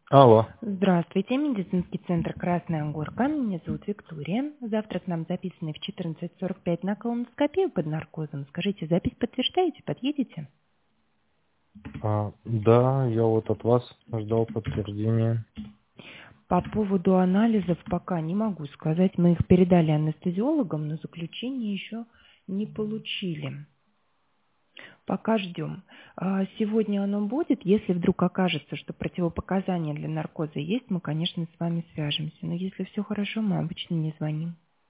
Алло. Здравствуйте, медицинский центр «Красная Горка». Меня зовут Виктория. Завтра к нам записаны в 14:45 на колоноскопию под наркозом. Скажите, запись подтверждаете? Подъедете? Да, я вот от вас ждал подтверждения. По поводу анализов пока не могу сказать. Мы их передали анестезиологам, но заключение еще не получили. Пока ждем. Сегодня оно будет. Если вдруг окажется, что противопоказания для наркоза есть, мы, конечно, с вами свяжемся. Но если все хорошо, мы обычно не звоним.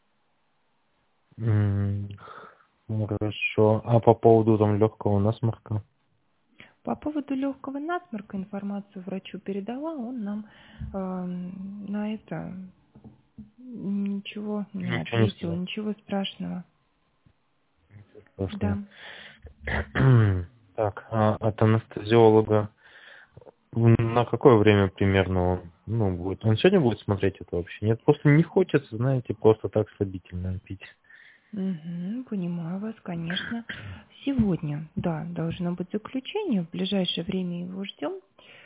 М, Хорошо. А по поводу там легкого насморка? По поводу легкого насморка информацию врачу передала, он нам на это ничего не Ничего не ответил, сказал. ничего страшного. Да. Страшно. Так, от анестезиолога на какое время примерно он будет? Он сегодня будет смотреть это вообще? Нет, просто не хочется, знаете, просто так слабительное пить. Мгм, понимаю вас, конечно. Сегодня, да, должно быть заключение. В ближайшее время его ждем.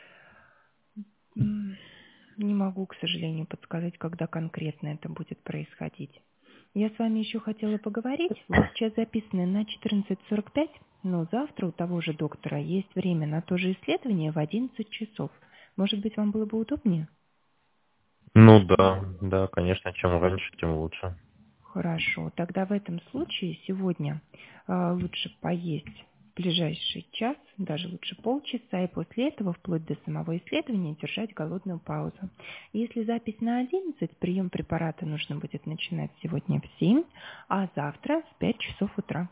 Не могу, к сожалению, подсказать, когда конкретно это будет происходить. Я с вами еще хотела поговорить. Вы сейчас записаны на 14:45, но завтра у того же доктора есть время на то же исследование в 11 часов. Может быть, вам было бы удобнее? Ну да, конечно, чем раньше, тем лучше. Хорошо. Тогда в этом случае сегодня лучше поесть в ближайший час, даже лучше полчаса, и после этого, вплоть до самого исследования, держать голодную паузу. Если запись на 11, прием препарата нужно будет начинать сегодня в 7, а завтра в 5 часов утра.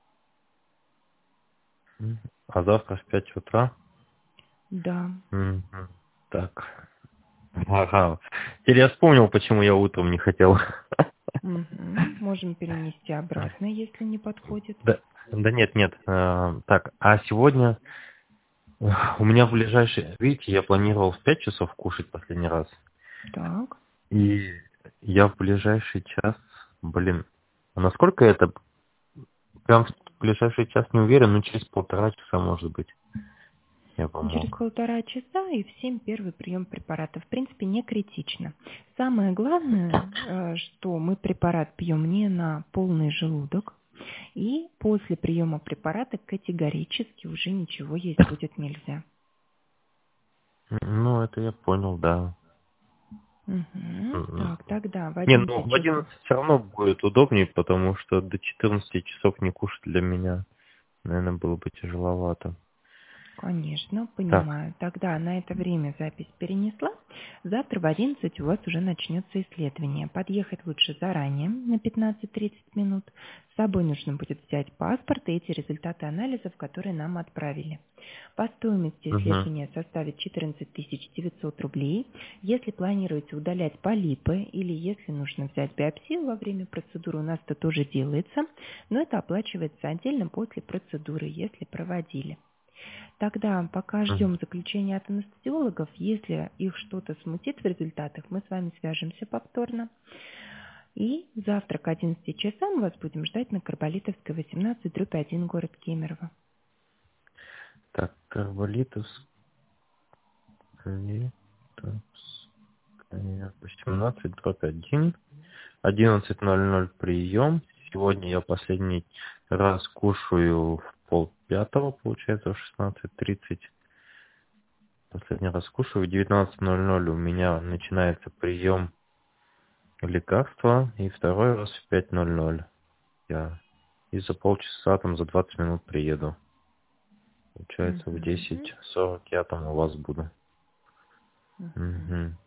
А завтра в 5 утра? Да. Мгм. Так. Ага. Теперь я вспомнил, почему я утром не хотел. Мгм. Можем перенести обратно, если не подходит. Да, да нет. Так, а сегодня у меня в ближайший... Видите, я планировал в 5 часов кушать последний раз. Так. И я в ближайший час... Блин, а насколько это... Прям в ближайший час не уверен, но через полтора часа, может быть, я бы Через мог. полтора часа и в 7 первый прием препарата. В принципе, не критично. Самое главное, что мы препарат пьем не на полный желудок. И после приема препарата категорически уже ничего есть будет нельзя. Ну, это я понял, да. Мгм. Так, тогда в Не, ну 11 в часов. 11 все равно будет удобнее, потому что до 14 часов не кушать для меня, наверное, было бы тяжеловато. Конечно, Так. понимаю. Тогда на это время запись перенесла. Завтра в 11 у вас уже начнется исследование. Подъехать лучше заранее, на 15-30 минут. С собой нужно будет взять паспорт и эти результаты анализов, которые нам отправили. По стоимости Угу. исследования составит 14 900 рублей. Если планируете удалять полипы или если нужно взять биопсию во время процедуры, у нас это тоже делается, но это оплачивается отдельно после процедуры, если проводили. Тогда, пока ждем заключения от анестезиологов, если их что-то смутит в результатах, мы с вами свяжемся повторно. И завтра к 11 часам мы вас будем ждать на Карболитовской, 18/1, город Кемерово. Так, Карболитовская, 18/1, 11:00 прием. Сегодня я последний раз кушаю в 4:30, получается, в 16:30. Последний раз кушаю. В 19:00 у меня начинается прием лекарства. И второй раз в 5:00 я. И за полчаса, там, за 20 минут приеду. Получается, в Мгм. 10:40 я там у вас буду. Мгм. Мгм.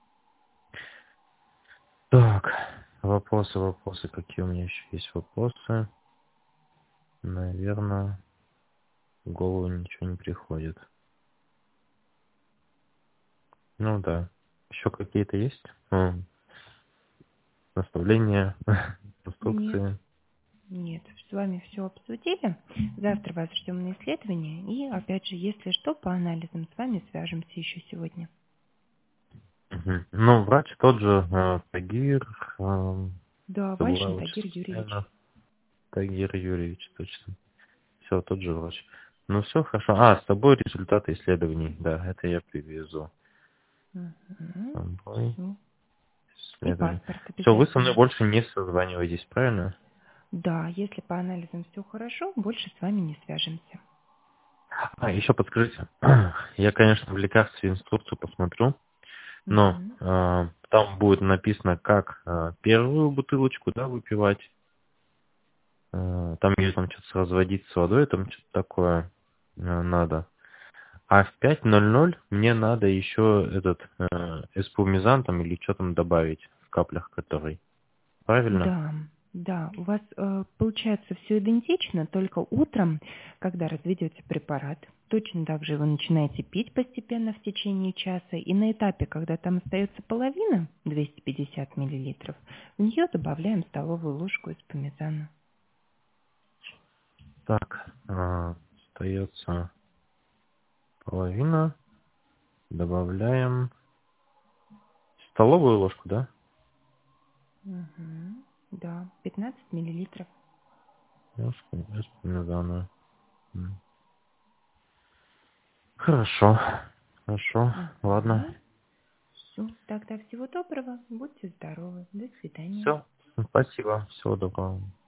Так, вопросы. Какие у меня еще есть вопросы? Наверное, в голову ничего не приходит. Ну да. Еще какие-то есть? Наставления, Нет, инструкции. нет, с вами все обсудили. Завтра вас ждем на исследование. И опять же, если что, по анализам с вами свяжемся еще сегодня. Мгм. Ну, врач тот же, Тагир, Да, Вальшин забываю Тагир отчество Юрьевич. постоянно. Тагир Юрьевич, точно. Все, тот же врач. Ну, все хорошо. А, с тобой результаты исследований. Да, это я привезу. Угу. Собой. И Исследование. паспорт Все, вы со мной обязательно. больше не созваниваетесь, правильно? Да, если по анализам все хорошо, больше с вами не свяжемся. Еще подскажите. Я, конечно, в лекарстве инструкцию посмотрю, но Угу. там будет написано, как первую бутылочку, да, выпивать. Там ее там что-то разводить с водой, там что-то такое надо. А в 5:00 мне надо еще этот эспумизан там или что там добавить в каплях, который. Правильно? Да, да, у вас получается все идентично, только утром, когда разведете препарат, точно так же вы начинаете пить постепенно в течение часа, и на этапе, когда там остается половина, 250 миллилитров, в нее добавляем столовую ложку из пармезана. Так, остается половина. Добавляем столовую ложку, да? Мгм. Да, 15 миллилитров. Ложку эспумизана. Хорошо. Хорошо. Ладно. Все, тогда всего доброго, будьте здоровы, до свидания. Все. Спасибо. Всего доброго.